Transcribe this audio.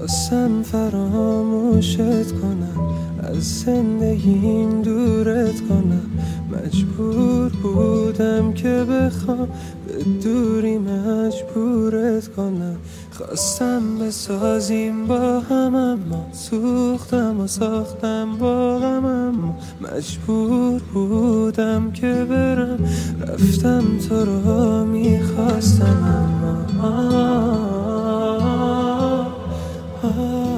خواستم فراموشت کنم، از زندگیم دورت کنم. مجبور بودم که بخوام به دوری مجبورت کنم. خواستم بسازیم با هم اما سوختم و ساختم با غم، اما مجبور بودم که برم، رفتم تو رو میخواستم اما